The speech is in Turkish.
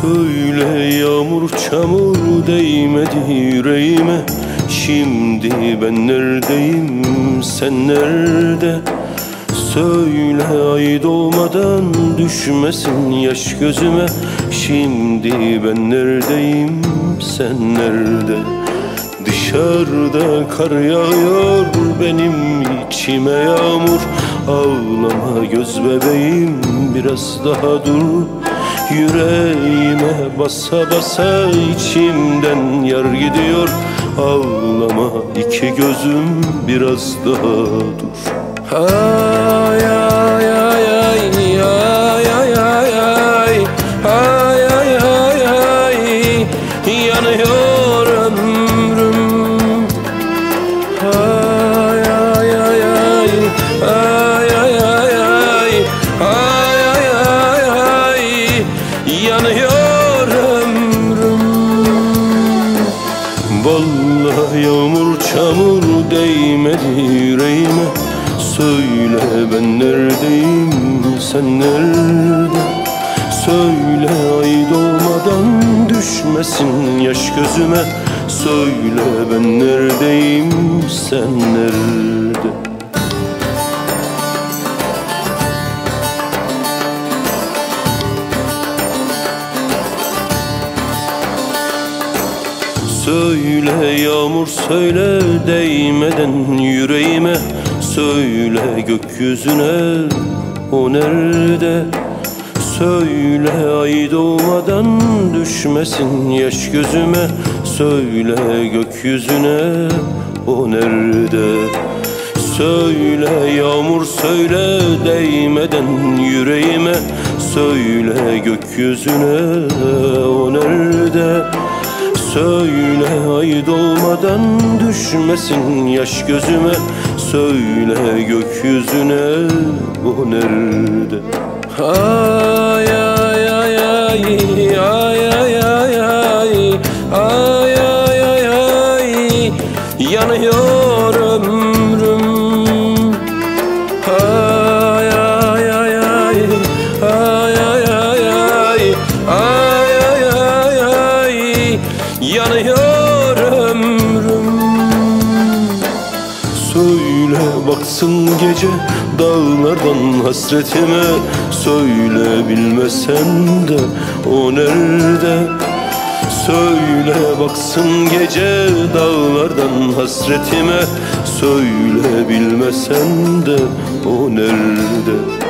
Söyle yağmur çamur değmedi yüreğime. Şimdi ben neredeyim, sen nerede? Söyle ay doğmadan düşmesin yaş gözüme. Şimdi ben neredeyim, sen nerede? Dışarıda kar yağıyor, benim içime yağmur. Ağlama göz bebeğim, biraz daha dur. Yüreğime basa basa içimden yar gidiyor. Ağlama iki gözüm, biraz daha dur. Ay ay ay ay ay ay ay ay ay ay ay ay yanıyor ömrüm. Ay ay ay ay ay ay ay ay ay ay ay yanıyor ömrüm. Vallahi yağmur çamur değmedi yüreğime. Söyle ben neredeyim, sen nerede? Söyle ay doğmadan düşmesin yaş gözüme. Söyle ben neredeyim, sen nerede? Söyle yağmur söyle değmeden yüreğime. Söyle gökyüzüne, o nerede? Söyle ay doğmadan düşmesin yaş gözüme. Söyle gökyüzüne, o nerede? Söyle yağmur söyle değmeden yüreğime. Söyle gökyüzüne, o nerede? Söyle ay doğmadan düşmesin yaş gözüme. Söyle gökyüzüne, o nerede? Ay ay ay ay ay ay ay ay ay ay ay ay yanıyor ömrüm. Ay ay ay ay ay ay ay ay ay ay ay yanıyor ömrüm. Söyle baksın gece dağlardan hasretime. Söyle bilmesen de o nerede? Söyle baksın gece dağlardan hasretime. Söyle bilmesen de o nerede?